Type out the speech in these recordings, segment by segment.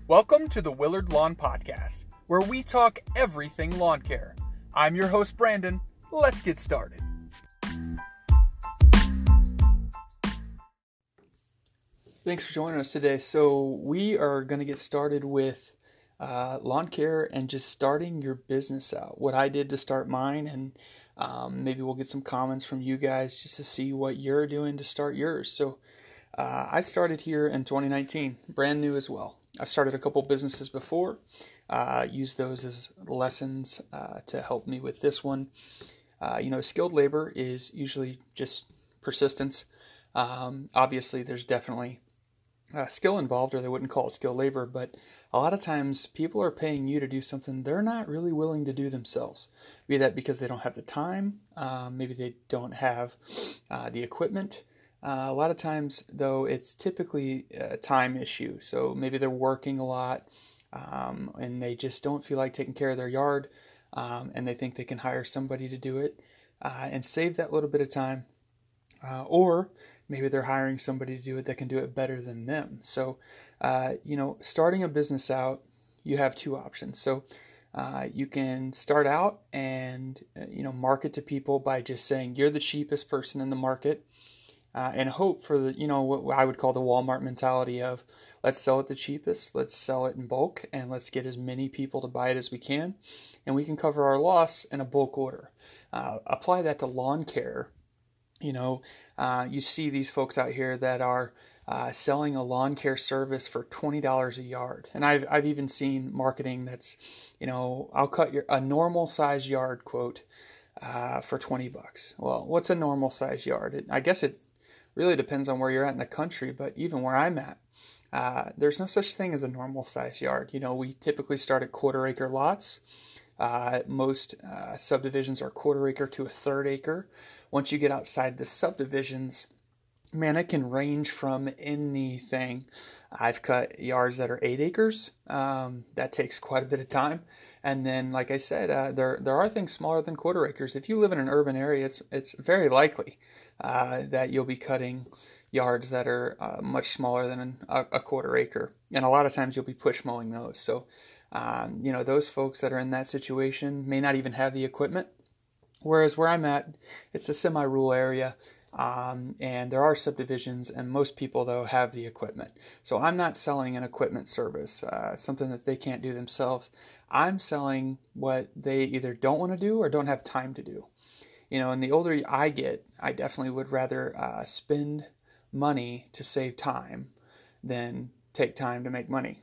Welcome to the Willard Lawn Podcast, where we talk everything lawn care. I'm your host, Brandon. Let's get started. Thanks for joining us today. So we are going to get started with lawn care and just starting your business out. What I did to start mine, and maybe we'll get some comments from you guys just to see what you're doing to start yours. So I started here in 2019, brand new as well. I started a couple businesses before, used those as lessons to help me with this one. Skilled labor is usually just persistence. Obviously, there's definitely skill involved, or they wouldn't call it skilled labor, but a lot of times people are paying you to do something they're not really willing to do themselves. Be that because they don't have the time, maybe they don't have the equipment. A lot of times, though, it's typically a time issue. So maybe they're working a lot and they just don't feel like taking care of their yard, and they think they can hire somebody to do it and save that little bit of time. Or maybe they're hiring somebody to do it that can do it better than them. So, starting a business out, you have two options. So you can start out and, market to people by just saying you're the cheapest person in the market. And hope for what I would call the Walmart mentality of let's sell it the cheapest, let's sell it in bulk, and let's get as many people to buy it as we can, and we can cover our loss in a bulk order. Apply that to lawn care. You see these folks out here that are selling a lawn care service for $20 a yard, and I've even seen marketing that's, I'll cut a normal size yard quote for $20. Well, what's a normal size yard? I guess it really depends on where you're at in the country, but even where I'm at, there's no such thing as a normal size yard. We typically start at quarter-acre lots. Most subdivisions are quarter-acre to a third-acre. Once you get outside the subdivisions, man, it can range from anything. I've cut yards that are 8 acres. That takes quite a bit of time. And then, like I said, there are things smaller than quarter acres. If you live in an urban area, it's very likely that you'll be cutting yards that are much smaller than a quarter acre. And a lot of times you'll be push mowing those. So, those folks that are in that situation may not even have the equipment. Whereas where I'm at, it's a semi-rural area. And there are subdivisions, and most people, though, have the equipment. So I'm not selling an equipment service, something that they can't do themselves. I'm selling what they either don't want to do or don't have time to do. And the older I get, I definitely would rather spend money to save time than take time to make money.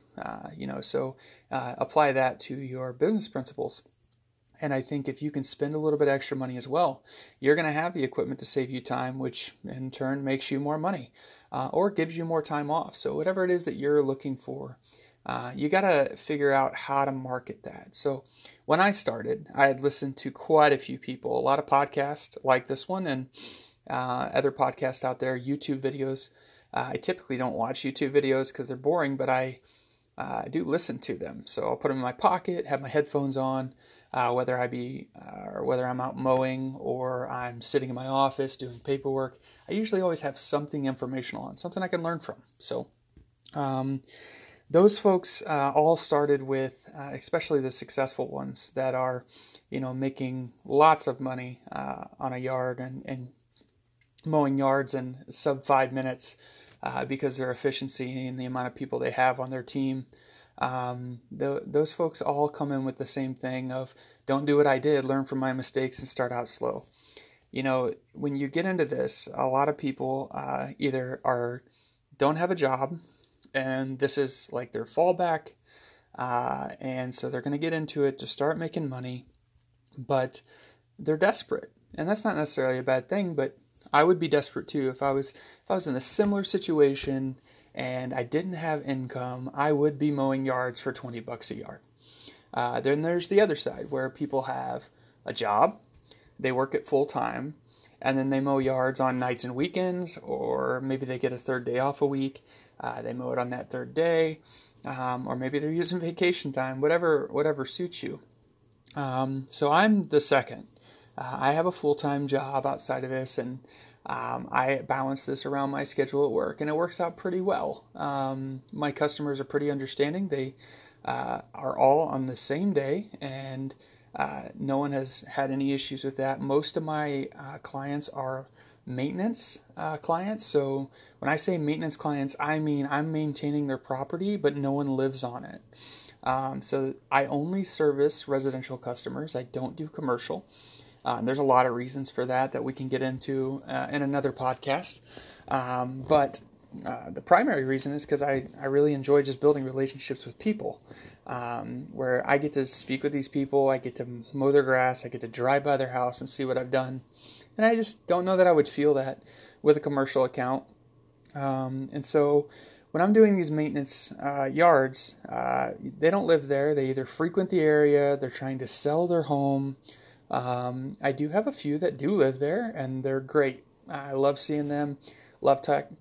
So apply that to your business principles. And I think if you can spend a little bit extra money as well, you're going to have the equipment to save you time, which in turn makes you more money or gives you more time off. So whatever it is that you're looking for, you got to figure out how to market that. So when I started, I had listened to quite a few people, a lot of podcasts like this one and other podcasts out there, YouTube videos. I typically don't watch YouTube videos because they're boring, but I do listen to them. So I'll put them in my pocket, have my headphones on. Whether I'm out mowing or I'm sitting in my office doing paperwork, I usually always have something informational on, something I can learn from. So those folks all started with, especially the successful ones that are, making lots of money on a yard and mowing yards in sub 5 minutes because their efficiency and the amount of people they have on their team. Those folks all come in with the same thing of don't do what I did, learn from my mistakes and start out slow. When you get into this, a lot of people either don't have a job and this is like their fallback, and so they're going to get into it to start making money, but they're desperate. And that's not necessarily a bad thing, but I would be desperate too if I was in a similar situation and I didn't have income. I would be mowing yards for $20 a yard. Then there's the other side where people have a job, they work it full time, and then they mow yards on nights and weekends, or maybe they get a third day off a week. They mow it on that third day, or maybe they're using vacation time, whatever suits you. So I'm the second. I have a full-time job outside of this, and I balance this around my schedule at work, and it works out pretty well. My customers are pretty understanding. They are all on the same day, and no one has had any issues with that. Most of my clients are maintenance clients. So when I say maintenance clients, I mean I'm maintaining their property, but no one lives on it. So I only service residential customers. I don't do commercial. There's a lot of reasons for that we can get into in another podcast. But the primary reason is because I really enjoy just building relationships with people, where I get to speak with these people, I get to mow their grass, I get to drive by their house and see what I've done. And I just don't know that I would feel that with a commercial account. And so when I'm doing these maintenance yards, they don't live there. They either frequent the area, they're trying to sell their home. I do have a few that do live there, and they're great. I love seeing them, love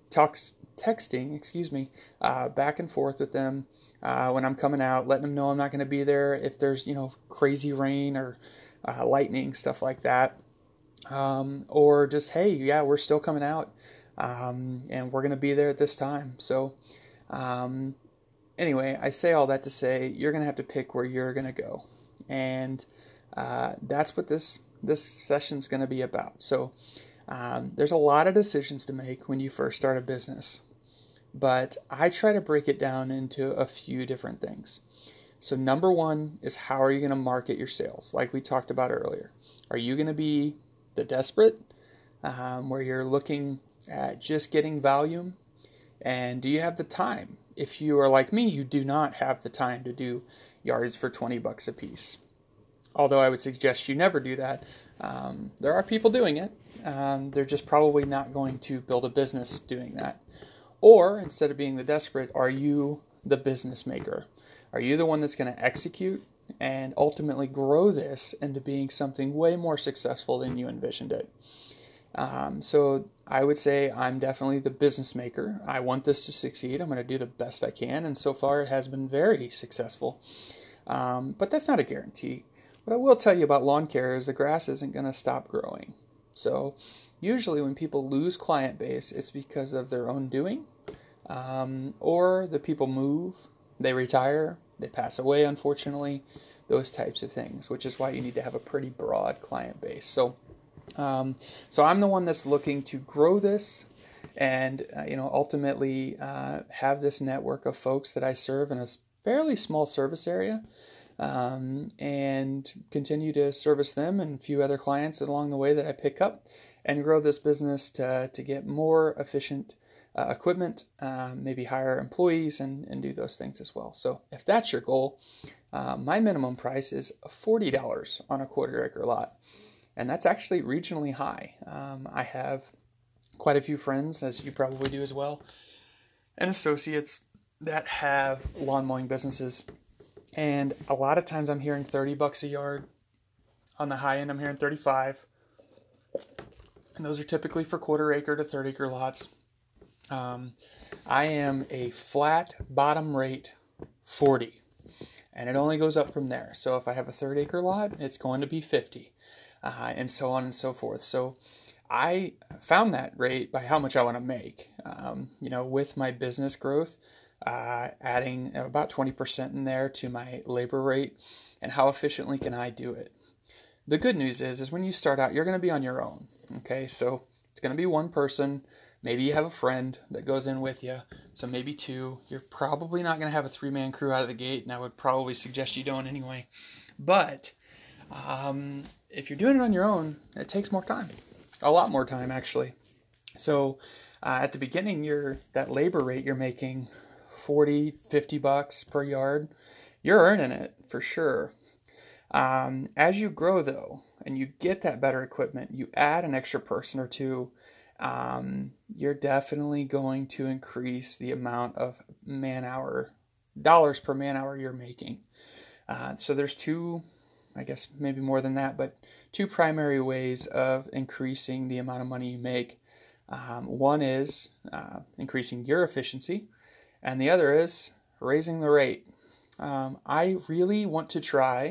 texting, back and forth with them when I'm coming out, letting them know I'm not going to be there if there's, crazy rain or lightning, stuff like that. Or just, hey, yeah, we're still coming out, and we're going to be there at this time. So, anyway, I say all that to say you're going to have to pick where you're going to go. And that's what this session's going to be about. So there's a lot of decisions to make when you first start a business, but I try to break it down into a few different things. So number one is, how are you going to market your sales? Like we talked about earlier, are you going to be the desperate, where you're looking at just getting volume? And do you have the time? If you are like me, you do not have the time to do yards for $20 a piece. Although I would suggest you never do that. There are people doing it. They're just probably not going to build a business doing that. Or instead of being the desperate, are you the business maker? Are you the one that's going to execute and ultimately grow this into being something way more successful than you envisioned it? So I would say I'm definitely the business maker. I want this to succeed. I'm going to do the best I can. And so far it has been very successful. But that's not a guarantee. What I will tell you about lawn care is the grass isn't going to stop growing. So usually when people lose client base, it's because of their own doing, or the people move, they retire, they pass away, unfortunately, those types of things, which is why you need to have a pretty broad client base. So I'm the one that's looking to grow this and, ultimately have this network of folks that I serve in a fairly small service area. And continue to service them and a few other clients along the way that I pick up, and grow this business to get more efficient equipment, maybe hire employees and do those things as well. So if that's your goal, my minimum price is $40 on a quarter-acre lot, and that's actually regionally high. I have quite a few friends, as you probably do as well, and associates that have lawn mowing businesses. And a lot of times I'm hearing $30 a yard. On the high end, I'm hearing 35. And those are typically for quarter acre to third acre lots. I am a flat bottom rate 40. And it only goes up from there. So if I have a third acre lot, it's going to be 50. And so on and so forth. So I found that rate by how much I want to make. With my business growth, adding about 20% in there to my labor rate, and how efficiently can I do it. The good news is when you start out, you're going to be on your own. Okay, so it's going to be one person. Maybe you have a friend that goes in with you, so maybe two. You're probably not going to have a 3-man crew out of the gate, and I would probably suggest you don't anyway. But if you're doing it on your own, it takes more time, a lot more time actually. So at the beginning, that labor rate you're making, $40, $50 per yard, you're earning it for sure. As you grow though, and you get that better equipment, you add an extra person or two, you're definitely going to increase the amount of dollars per man hour you're making. So there's two, I guess maybe more than that, but two primary ways of increasing the amount of money you make. One is increasing your efficiency, and the other is raising the rate. I really want to try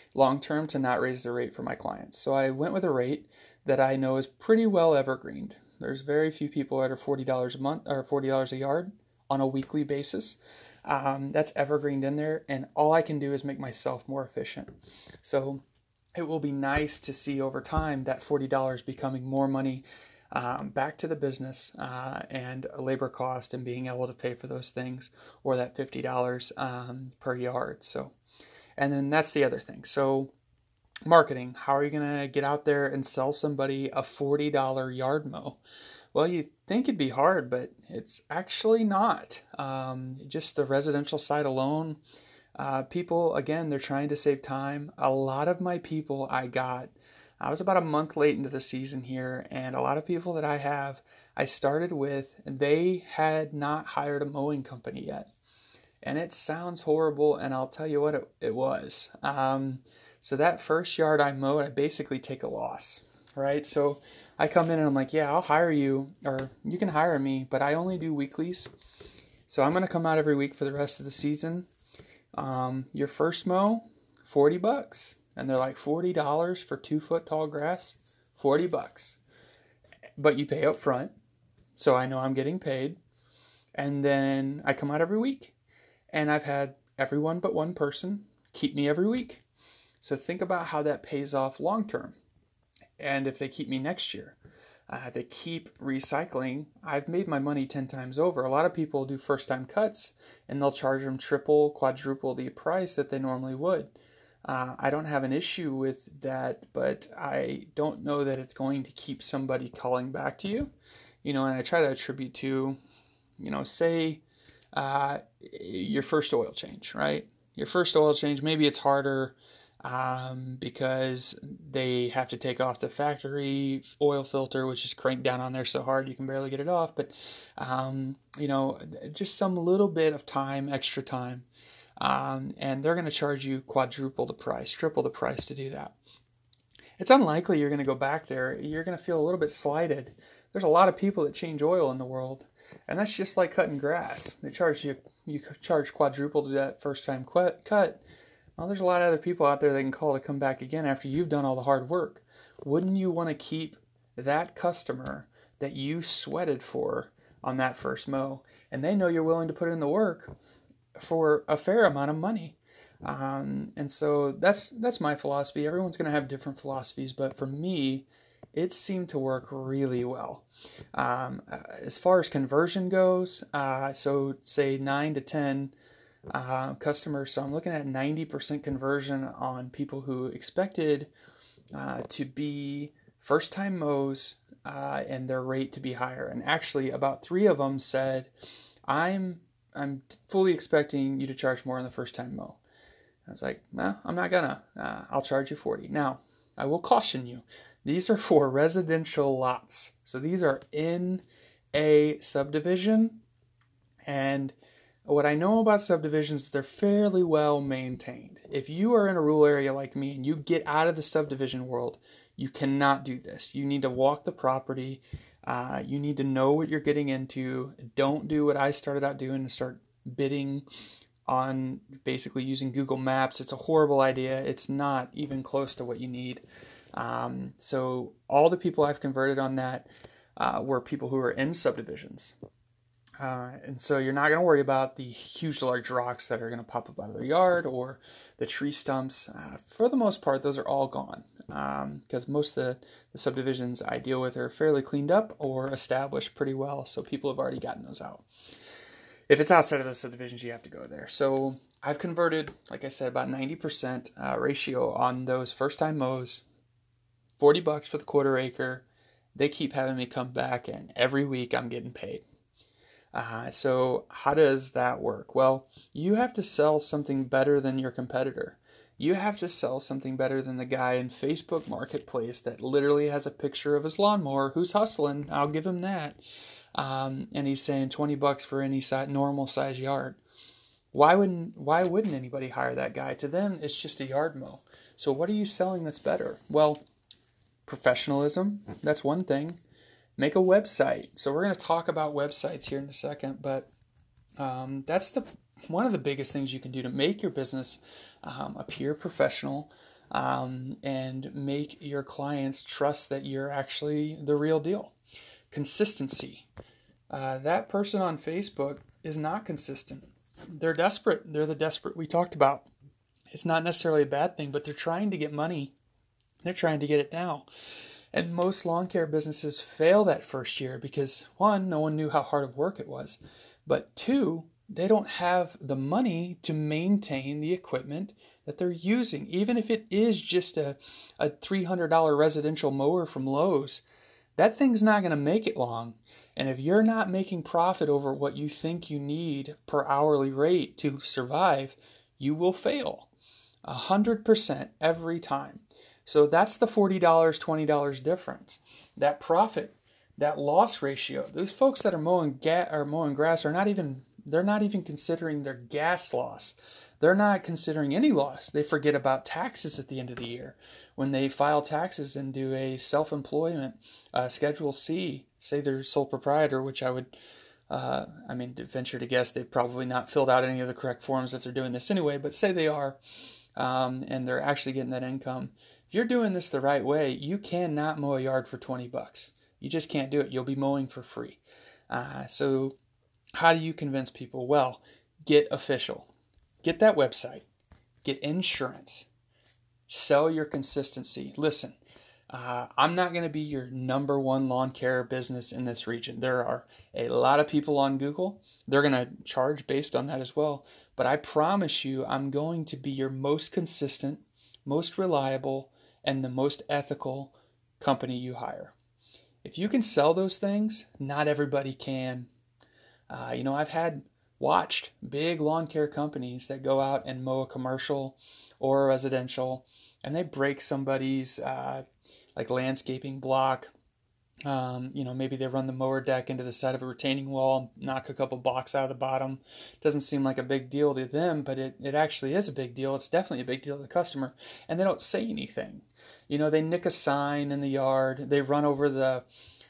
long term to not raise the rate for my clients. So I went with a rate that I know is pretty well evergreened. There's very few people that are $40 a month or $40 a yard on a weekly basis. That's evergreened in there, and all I can do is make myself more efficient. So it will be nice to see over time that $40 becoming more money back to the business and labor cost and being able to pay for those things, or that $50 per yard. So, and then that's the other thing. So marketing, how are you going to get out there and sell somebody a $40 yard mow? Well, you think it'd be hard, but it's actually not. Just the residential side alone, people, again, they're trying to save time. A lot of my people I was about a month late into the season here, and a lot of people that I started with, they had not hired a mowing company yet. And it sounds horrible, and I'll tell you what it was. So that first yard I mowed, I basically take a loss, right? So I come in and I'm like, yeah, I'll hire you, or you can hire me, but I only do weeklies. So I'm going to come out every week for the rest of the season. Your first mow, $40. And they're like, $40 for 2-foot tall grass? $40. But you pay up front, so I know I'm getting paid. And then I come out every week. And I've had everyone but one person keep me every week. So think about how that pays off long term. And if they keep me next year, they keep recycling, I've made my money 10 times over. A lot of people do first time cuts and they'll charge them triple, quadruple the price that they normally would. I don't have an issue with that, but I don't know that it's going to keep somebody calling back to you. And I try to attribute to, say your first oil change, right? Your first oil change, maybe it's harder because they have to take off the factory oil filter, which is cranked down on there so hard you can barely get it off. But, just some little bit of time, extra time. And they're going to charge you quadruple the price, triple the price to do that. It's unlikely you're going to go back there. You're going to feel a little bit slighted. There's a lot of people that change oil in the world, and that's just like cutting grass. They charge you charge quadruple to that first time cut. Well, there's a lot of other people out there they can call to come back again after you've done all the hard work. Wouldn't you want to keep that customer that you sweated for on that first mow, and they know you're willing to put in the work for a fair amount of money? And so that's my philosophy. Everyone's going to have different philosophies, but for me, it seemed to work really well. As far as conversion goes, so say 9 to 10 customers. So I'm looking at 90% conversion on people who expected to be first-time mows and their rate to be higher. And actually, about 3 of them said, I'm fully expecting you to charge more on the first-time mow. I was like, no, I'm not gonna. I'll charge you $40. Now, I will caution you. These are for residential lots. So these are in a subdivision. And what I know about subdivisions, they're fairly well maintained. If you are in a rural area like me and you get out of the subdivision world, you cannot do this. You need to walk the property. You need to know what you're getting into. Don't do what I started out doing and start bidding on basically using Google Maps. It's a horrible idea. It's not even close to what you need. So all the people I've converted on that were people who are in subdivisions. And so you're not going to worry about the huge large rocks that are going to pop up out of their yard or the tree stumps. For the most part, those are all gone because most of the subdivisions I deal with are fairly cleaned up or established pretty well. So people have already gotten those out. If it's outside of those subdivisions, you have to go there. So I've converted, like I said, about 90% ratio on those first-time mows. $40 for the quarter acre. They keep having me come back, and every week I'm getting paid. So how does that work? Well, you have to sell something better than your competitor. You have to sell something better than the guy in Facebook Marketplace that literally has a picture of his lawnmower who's hustling. I'll give him that. And he's saying $20 for any normal size yard. Why wouldn't anybody hire that guy? To them, it's just a yard mow. So what are you selling that's better? Well, professionalism, that's one thing. Make a website. So we're going to talk about websites here in a second, but that's one of the biggest things you can do to make your business appear professional. and make your clients trust that you're actually the real deal. Consistency. That person on Facebook is not consistent. They're desperate. They're the desperate we talked about. It's not necessarily a bad thing, but they're trying to get money. They're trying to get it now. And most lawn care businesses fail that first year because, one, no one knew how hard of work it was. But two, they don't have the money to maintain the equipment that they're using. Even if it is just a $300 residential mower from Lowe's, that thing's not going to make it long. And if you're not making profit over what you think you need per hourly rate to survive, you will fail 100% every time. So that's the $40, $20 difference. That profit, that loss ratio. Those folks that are mowing grass they're not even considering their gas loss. They're not considering any loss. They forget about taxes at the end of the year. When they file taxes and do a self-employment Schedule C, say they're sole proprietor, which I would, venture to guess they've probably not filled out any of the correct forms if they're doing this anyway, but say they are, and they're actually getting that income. If you're doing this the right way, you cannot mow a yard for $20. You just can't do it. You'll be mowing for free. So how do you convince people? Well, get official. Get that website. Get insurance. Sell your consistency. Listen, I'm not going to be your number one lawn care business in this region. There are a lot of people on Google. They're going to charge based on that as well. But I promise you, I'm going to be your most consistent, most reliable, and the most ethical company you hire. If you can sell those things, not everybody can. I've watched big lawn care companies that go out and mow a commercial or a residential, and they break somebody's landscaping block. Maybe they run the mower deck into the side of a retaining wall, knock a couple blocks out of the bottom. Doesn't seem like a big deal to them, but it actually is a big deal. It's definitely a big deal to the customer, and they don't say anything. They nick a sign in the yard. They run over the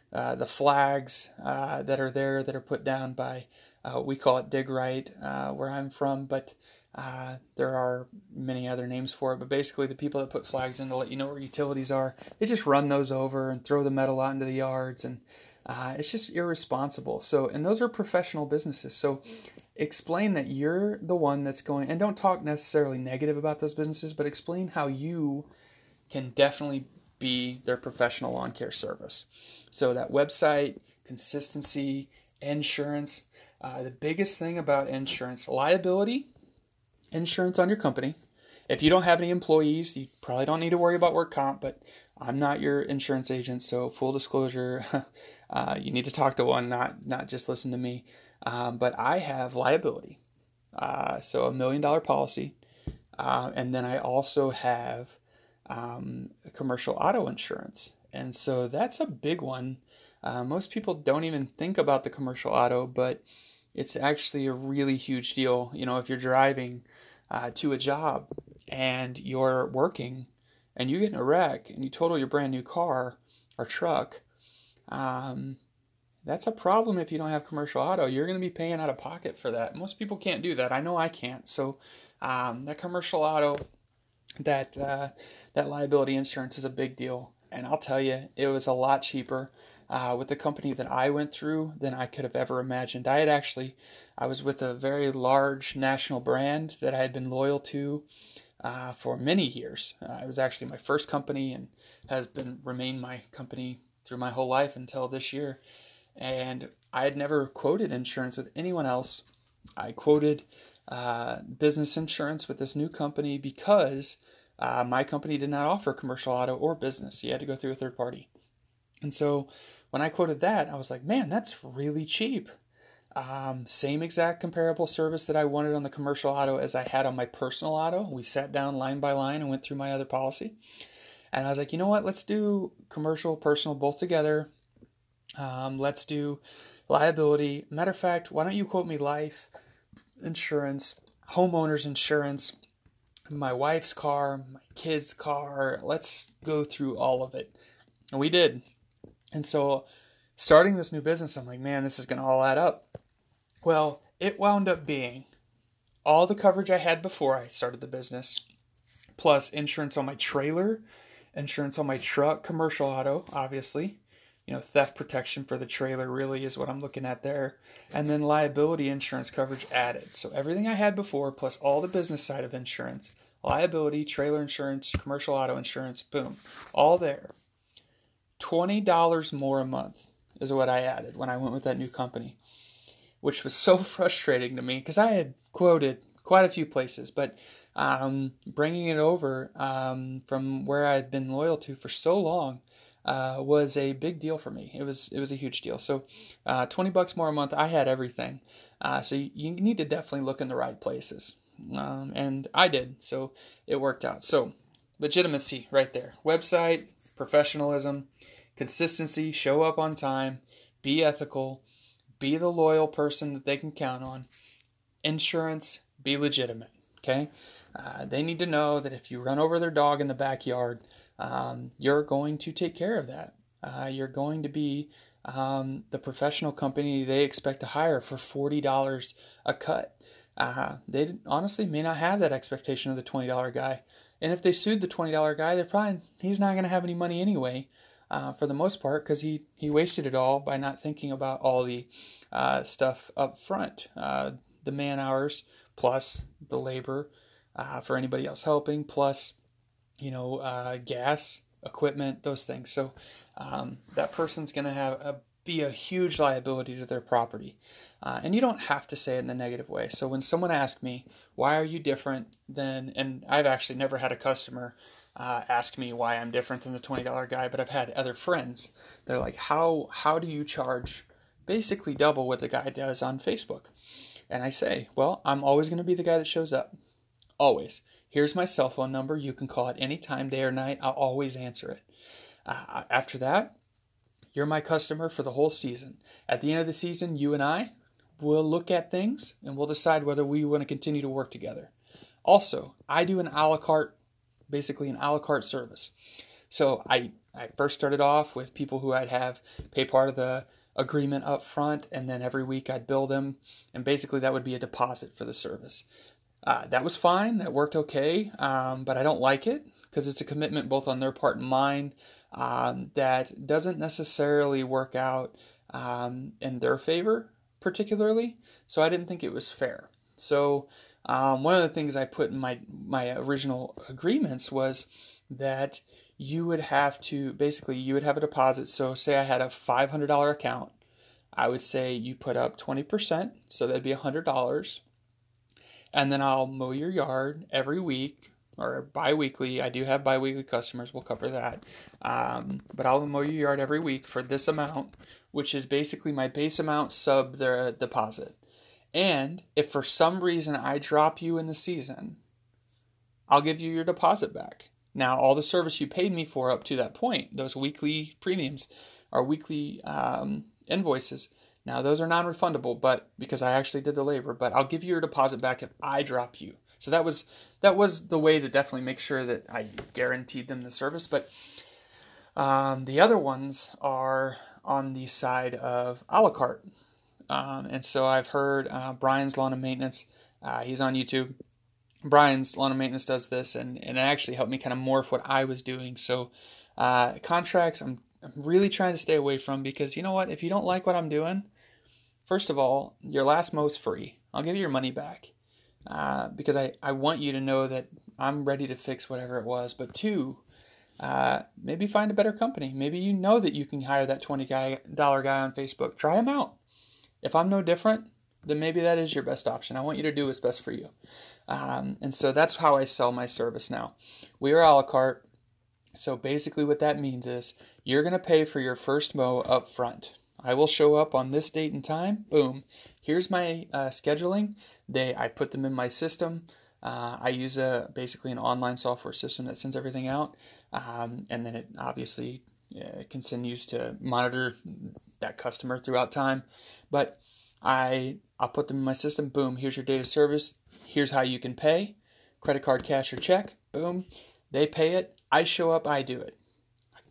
flags that are there that are put down by, we call it dig right where I'm from, but there are many other names for it. But basically the people that put flags in to let you know where utilities are, they just run those over and throw the metal out into the yards, and it's just irresponsible. And those are professional businesses. So explain that you're the one that's going, and don't talk necessarily negative about those businesses, but explain how you can definitely be their professional lawn care service. So that website, consistency, insurance. The biggest thing about insurance, liability, insurance on your company. If you don't have any employees, you probably don't need to worry about work comp, but I'm not your insurance agent, so full disclosure, you need to talk to one, not just listen to me. But I have liability, so $1 million policy, and then I also have commercial auto insurance. And so that's a big one. Most people don't even think about the commercial auto, but it's actually a really huge deal. If you're driving to a job and you're working and you get in a wreck and you total your brand new car or truck, that's a problem if you don't have commercial auto. You're going to be paying out of pocket for that. Most people can't do that. I know I can't. So that commercial auto, that liability insurance is a big deal. And I'll tell you, it was a lot cheaper with the company that I went through than I could have ever imagined. I was with a very large national brand that I had been loyal to for many years. It was actually my first company and has remained my company through my whole life until this year. And I had never quoted insurance with anyone else. I quoted business insurance with this new company because my company did not offer commercial auto or business. You had to go through a third party. And so when I quoted that, I was like, man, that's really cheap. Same exact comparable service that I wanted on the commercial auto as I had on my personal auto. We sat down line by line and went through my other policy. And I was like, you know what? Let's do commercial, personal, both together. Let's do liability. Matter of fact, why don't you quote me life insurance, homeowner's insurance, my wife's car, my kid's car. Let's go through all of it. And we did. And so starting this new business, I'm like, man, this is going to all add up. Well, it wound up being all the coverage I had before I started the business, plus insurance on my trailer, insurance on my truck, commercial auto, obviously. Theft protection for the trailer really is what I'm looking at there. And then liability insurance coverage added. So everything I had before, plus all the business side of insurance, liability, trailer insurance, commercial auto insurance, boom, all there. $20 more a month is what I added when I went with that new company, which was so frustrating to me because I had quoted quite a few places, but bringing it over from where I had been loyal to for so long was a big deal for me. It was a huge deal. So $20 more a month, I had everything. So you need to definitely look in the right places. And I did, so it worked out. So legitimacy right there. Website, professionalism, consistency, show up on time, be ethical, be the loyal person that they can count on. Insurance, be legitimate, okay? They need to know that if you run over their dog in the backyard, you're going to take care of that. You're going to be the professional company they expect to hire for $40 a cut. They honestly may not have that expectation of the $20 guy. And if they sued the $20 guy, he's not going to have any money anyway, for the most part, because he wasted it all by not thinking about all the stuff up front. The man hours, plus the labor for anybody else helping, plus, gas, equipment, those things. So that person's going to be a huge liability to their property. And you don't have to say it in a negative way. So when someone asks me, why are you different than, and I've actually never had a customer ask me why I'm different than the $20 guy, but I've had other friends. They're like, how do you charge basically double what the guy does on Facebook? And I say, well, I'm always going to be the guy that shows up. Always. Here's my cell phone number. You can call it any time, day or night. I'll always answer it. After that, you're my customer for the whole season. At the end of the season, you and I will look at things and we'll decide whether we want to continue to work together. Also, I do an a la carte, basically an a la carte service. So I first started off with people who I'd have pay part of the agreement up front, and then every week I'd bill them, and basically that would be a deposit for the service. That was fine. That worked okay, but I don't like it because it's a commitment both on their part and mine that doesn't necessarily work out in their favor particularly, so I didn't think it was fair. So one of the things I put in my original agreements was that you would have a deposit. So say I had a $500 account, I would say you put up 20%, so that'd be $100. And then I'll mow your yard every week or bi-weekly. I do have bi-weekly customers. We'll cover that. But I'll mow your yard every week for this amount, which is basically my base amount sub their deposit. And if for some reason I drop you in the season, I'll give you your deposit back. Now, all the service you paid me for up to that point, those weekly premiums or weekly invoices, now those are non-refundable, but because I actually did the labor, but I'll give you your deposit back if I drop you. So that was the way to definitely make sure that I guaranteed them the service. But the other ones are on the side of a la carte. And so I've heard Brian's Lawn and Maintenance. He's on YouTube. Brian's Lawn and Maintenance does this, and it actually helped me kind of morph what I was doing. So contracts, I'm really trying to stay away from, because you know what? If you don't like what I'm doing, first of all, your last mow's free. I'll give you your money back because I want you to know that I'm ready to fix whatever it was. But two, maybe find a better company. Maybe you know that you can hire that $20 guy on Facebook. Try him out. If I'm no different, then maybe that is your best option. I want you to do what's best for you. And so that's how I sell my service now. We are a la carte. So basically what that means is you're going to pay for your first mow up front. I will show up on this date and time. Boom. Here's my scheduling. I put them in my system. I use basically an online software system that sends everything out. And then it obviously continues to monitor that customer throughout time. But I'll put them in my system. Boom. Here's your date of service. Here's how you can pay. Credit card, cash, or check. Boom. They pay it. I show up. I do it.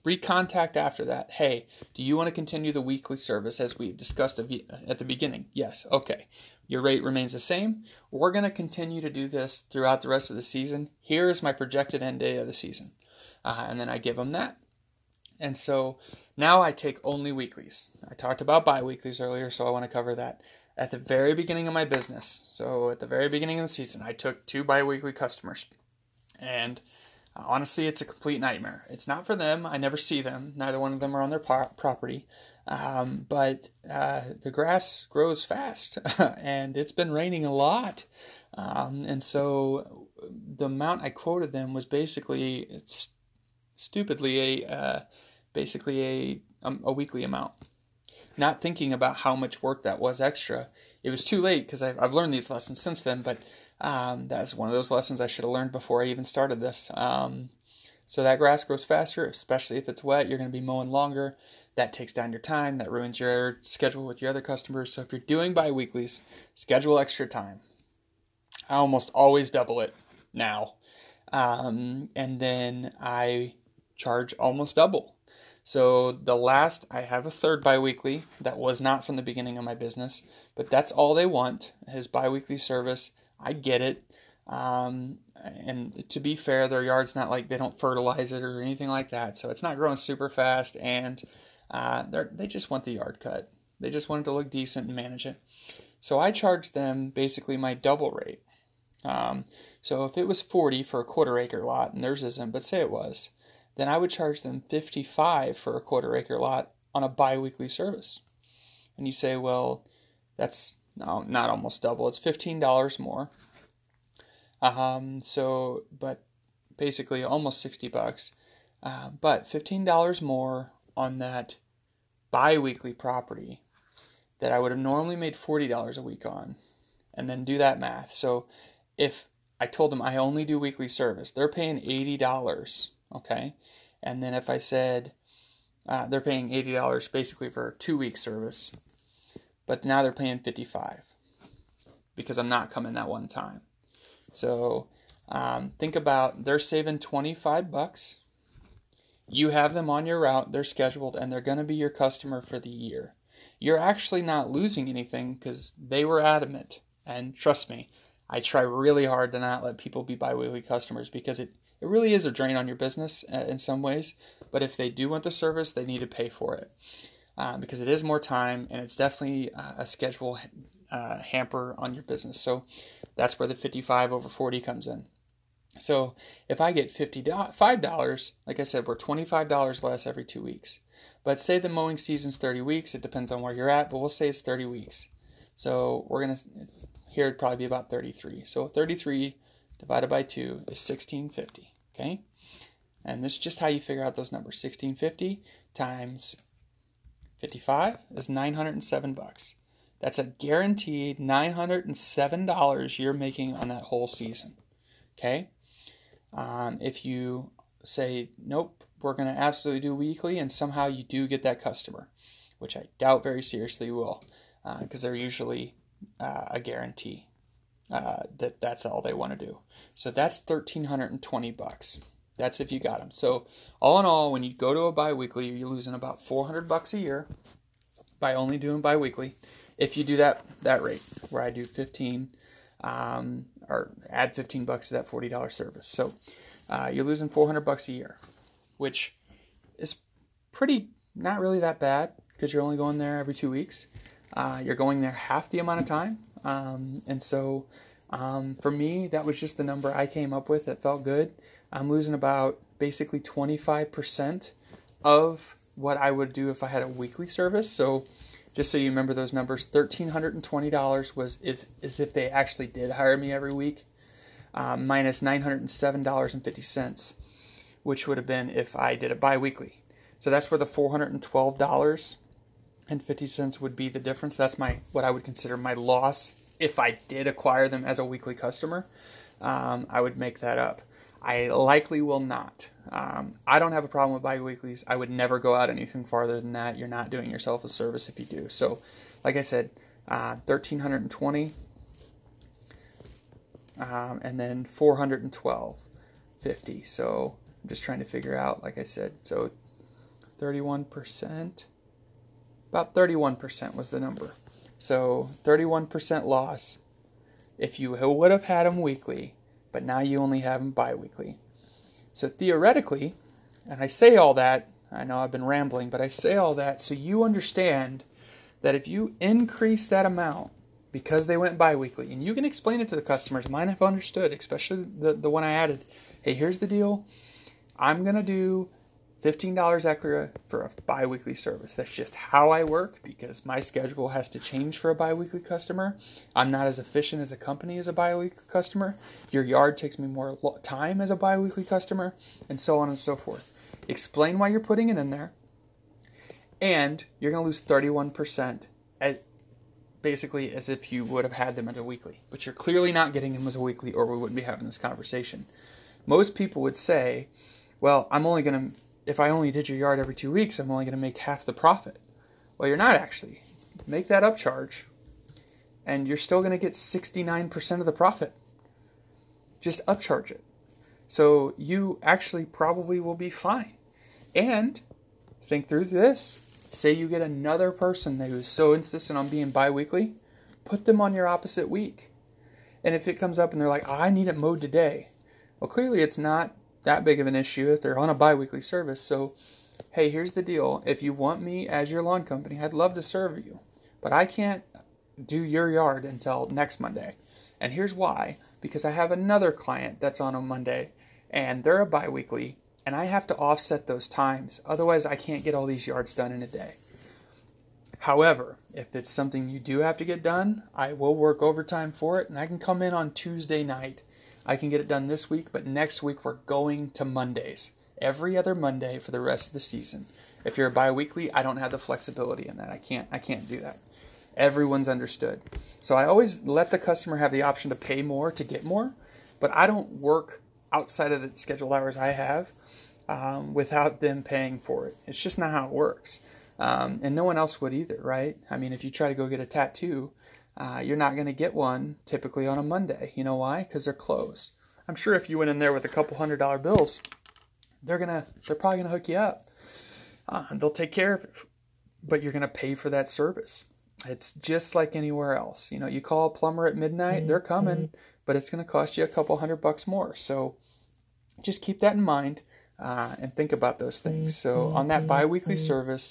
recontact after that. Hey, do you want to continue the weekly service as we discussed at the beginning? Yes. Okay. Your rate remains the same. We're going to continue to do this throughout the rest of the season. Here is my projected end date of the season. And then I give them that. And so now I take only weeklies. I talked about bi-weeklies earlier, so I want to cover that. At the very beginning of my business, so at the very beginning of the season, I took 2 bi-weekly customers. And honestly, it's a complete nightmare. It's not for them. I never see them. Neither one of them are on their property. But the grass grows fast, and it's been raining a lot. And so the amount I quoted them was basically, it's stupidly basically a weekly amount. Not thinking about how much work that was extra. It was too late because I've learned these lessons since then, but that's one of those lessons I should have learned before I even started this. So that grass grows faster, especially if it's wet. You're going to be mowing longer. That takes down your time. That ruins your schedule with your other customers. So if you're doing bi-weeklies, schedule extra time. I almost always double it now. And then I charge almost double. So the last, I have a third bi-weekly that was not from the beginning of my business, but that's all they want, is bi-weekly service. I get it. And to be fair, their yard's not like they don't fertilize it or anything like that. So it's not growing super fast, and they just want the yard cut. They just want it to look decent and manage it. So I charge them basically my double rate. So if it was 40 for a quarter acre lot, and theirs isn't, but say it was, then I would charge them 55 for a quarter acre lot on a bi-weekly service. And you say, well, that's not almost double. It's $15 more. But basically almost $60. But $15 more on that bi-weekly property that I would have normally made $40 a week on. And then do that math. So if I told them I only do weekly service, they're paying $80. Okay, and then if I said they're paying $80 basically for a 2-week service, but now they're paying $55 because I'm not coming that one time. So think about, they're saving $25. You have them on your route, they're scheduled, and they're going to be your customer for the year. You're actually not losing anything because they were adamant, and trust me, I try really hard to not let people be bi-weekly customers because it really is a drain on your business in some ways. But if they do want the service, they need to pay for it because it is more time, and it's definitely a schedule hamper on your business. So that's where the 55 over 40 comes in. So if I get $55, like I said, we're $25 less every 2 weeks. But say the mowing season's 30 weeks. It depends on where you're at, but we'll say it's 30 weeks. So we're going to, here it'd probably be about 33. So 33 divided by 2 is $16.50, okay? And this is just how you figure out those numbers. $16.50 times 55 is $907. That's a guaranteed $907 you're making on that whole season, okay? If you say, nope, we're going to absolutely do weekly, and somehow you do get that customer, which I doubt very seriously you will, because they're usually a guarantee. That's all they want to do. So that's $1,320. That's if you got them. So all in all, when you go to a bi-weekly, you're losing about $400 a year by only doing bi-weekly. If you do that rate, where I do 15, or add $15 to that $40 service. So you're losing $400 a year, which is pretty, not really that bad because you're only going there every 2 weeks. You're going there half the amount of time. And so for me, that was just the number I came up with that felt good. I'm losing about basically 25% of what I would do if I had a weekly service. So just so you remember those numbers, $1,320 is if they actually did hire me every week, minus $907.50, which would have been if I did it bi-weekly. So that's where the $412.50 would be the difference. That's what I would consider my loss if I did acquire them as a weekly customer. I would make that up. I likely will not. I don't have a problem with bi-weeklies. I would never go out anything farther than that. You're not doing yourself a service if you do. So, like I said, $1,320, and then $412.50. So I'm just trying to figure out, like I said, so 31%. About 31% was the number. So 31% loss if you would have had them weekly, but now you only have them bi-weekly. So theoretically, and I say all that, I know I've been rambling, but I say all that so you understand that if you increase that amount because they went bi-weekly, and you can explain it to the customers, mine have understood, especially the one I added, hey, here's the deal, I'm going to do $15 extra for a bi-weekly service. That's just how I work because my schedule has to change for a bi-weekly customer. I'm not as efficient as a company as a bi-weekly customer. Your yard takes me more time as a bi-weekly customer, and so on and so forth. Explain why you're putting it in there, and you're going to lose 31% basically as if you would have had them as a weekly. But you're clearly not getting them as a weekly, or we wouldn't be having this conversation. Most people would say, well, if I only did your yard every 2 weeks, I'm only going to make half the profit. Well, you're not actually. Make that upcharge, and you're still going to get 69% of the profit. Just upcharge it. So you actually probably will be fine. And think through this. Say you get another person who is so insistent on being bi-weekly, put them on your opposite week. And if it comes up and they're like, I need it mowed today. Well, clearly it's not that big of an issue if they're on a bi-weekly service. So, hey, here's the deal. If you want me as your lawn company, I'd love to serve you. But I can't do your yard until next Monday. And here's why. Because I have another client that's on a Monday, and they're a bi-weekly, and I have to offset those times. Otherwise, I can't get all these yards done in a day. However, if it's something you do have to get done, I will work overtime for it, and I can come in on Tuesday night. I can get it done this week, but next week we're going to Mondays. Every other Monday for the rest of the season. If you're a bi-weekly, I don't have the flexibility in that. I can't do that. Everyone's understood. So I always let the customer have the option to pay more to get more, but I don't work outside of the scheduled hours I have without them paying for it. It's just not how it works. And no one else would either, right? I mean, if you try to go get a tattoo, you're not going to get one typically on a Monday. You know why? Because they're closed. I'm sure if you went in there with a couple $100 bills, they're probably gonna hook you up. They'll take care of it, but you're gonna pay for that service. It's just like anywhere else. You know, you call a plumber at midnight, they're coming, but it's gonna cost you a couple $100 more. So just keep that in mind and think about those things. So on that bi-weekly service,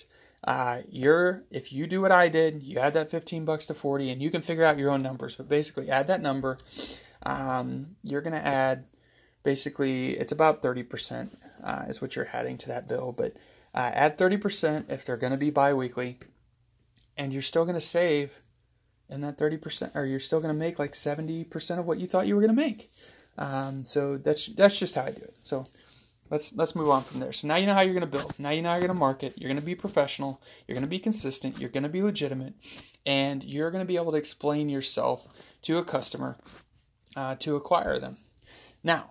if you do what I did, you add that $15 to 40, and you can figure out your own numbers, but basically add that number. You're going to add, basically, it's about 30% is what you're adding to that bill, but add 30% if they're going to be bi-weekly, and you're still going to save in that 30%, or you're still going to make like 70% of what you thought you were going to make. So that's just how I do it. So let's move on from there. So now you know how you're going to build. Now you know how you're going to market. You're going to be professional. You're going to be consistent. You're going to be legitimate. And you're going to be able to explain yourself to a customer to acquire them. Now,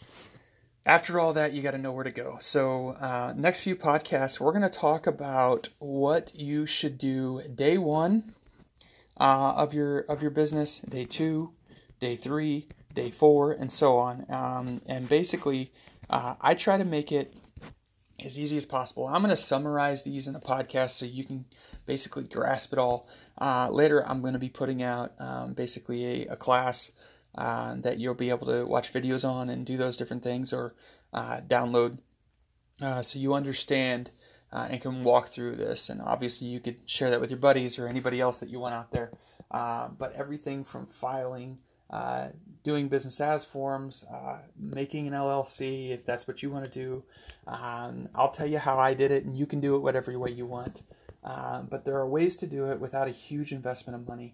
after all that, you got to know where to go. So next few podcasts, we're going to talk about what you should do day one of your business, day 2, day 3, day 4, and so on. And basically, I try to make it as easy as possible. I'm going to summarize these in the podcast so you can basically grasp it all. Later, I'm going to be putting out basically a class that you'll be able to watch videos on and do those different things, or download so you understand and can walk through this. And obviously, you could share that with your buddies or anybody else that you want out there. But everything from filing, doing business as forms, making an LLC, if that's what you want to do. I'll tell you how I did it, and you can do it whatever way you want. But there are ways to do it without a huge investment of money.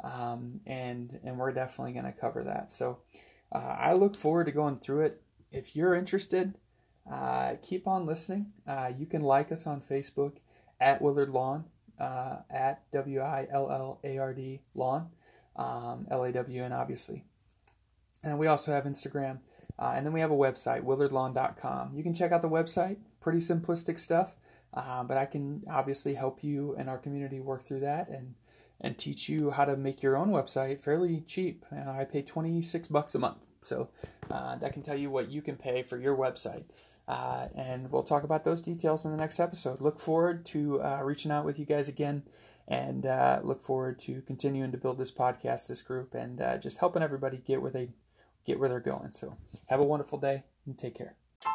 And we're definitely going to cover that. So I look forward to going through it. If you're interested, keep on listening. You can like us on Facebook at Willard Lawn, at WILLARD Lawn. LAWN, obviously. And we also have Instagram. And then we have a website, willardlawn.com. You can check out the website. Pretty simplistic stuff. But I can obviously help you and our community work through that and teach you how to make your own website fairly cheap. I pay $26 a month. So that can tell you what you can pay for your website. and we'll talk about those details in the next episode. Look forward to reaching out with you guys again, and look forward to continuing to build this podcast, this group, and just helping everybody get where they're going. So have a wonderful day and take care.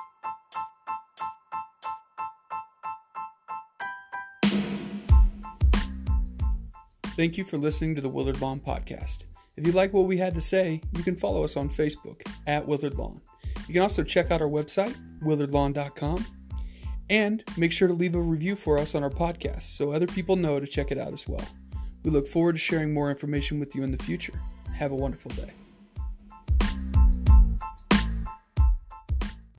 Thank you for listening to the Willard Lawn Podcast. If you like what we had to say, you can follow us on Facebook at Willard Lawn. You can also check out our website, willardlawn.com, and make sure to leave a review for us on our podcast so other people know to check it out as well. We look forward to sharing more information with you in the future. Have a wonderful day.